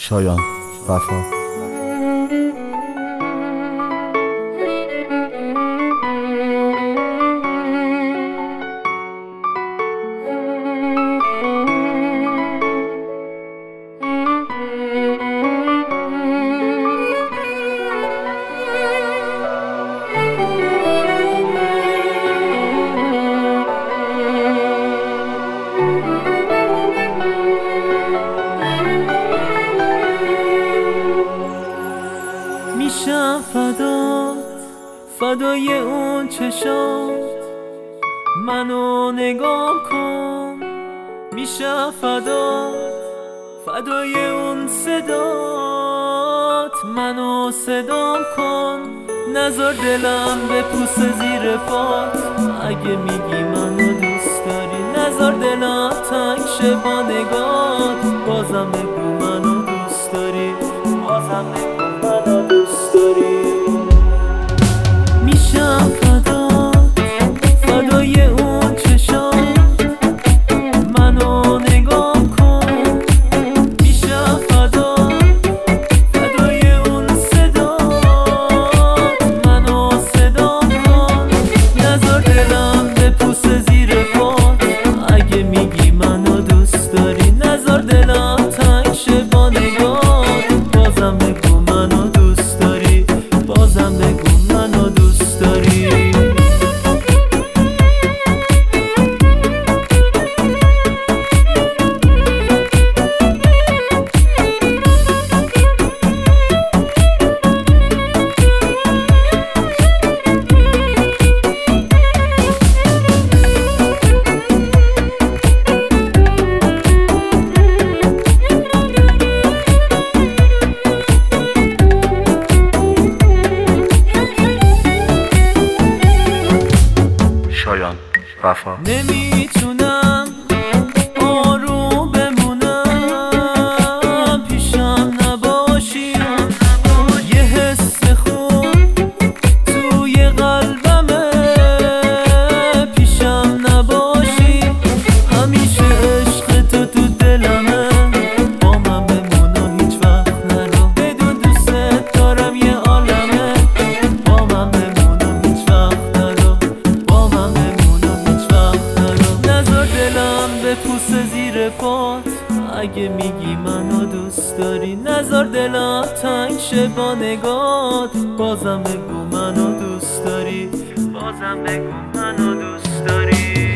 شایان وفا. میشم فدای اون چشات، منو نگاه کن. میشم فدای اون صدات، منو صدام کن. نذار دلم بپوسه زیر پات، اگه میگی منو دوست داری. نذار دلم تنگ شه با نگات، بازم بگو منو دوست داری. بازم بگو منو دوست داری. میشم فدای اون چشات، منو نگاه کن. میشم فدای اون صدات، منو صدام کن. نذار دلم بپوسه زیر پات، اگه میگی منو دوست داری. نذار دلم تنگ شه با نگات، بازم بگو منو دوست داری. بازم بگو منو دوست داری. شایان وفا. نمیتونم آروم بمونم، پیشم نباشی. یه حس خوب توی قلبمه، پیشم نباشی. همیشه عشق تو دلمه، با من بمون و هیچ وقت نرو. بدون دوست دارم یه عالمه، با من بمون و هیچ وقت نرو. با من بمون و هیچ وقت نرو. نذار دلم بپوسه زیر پات، اگه میگی منو دوست داری. نذار دلم تنگ شه با نگات، بازم بگو منو دوست داری. بازم بگو منو دوست داری.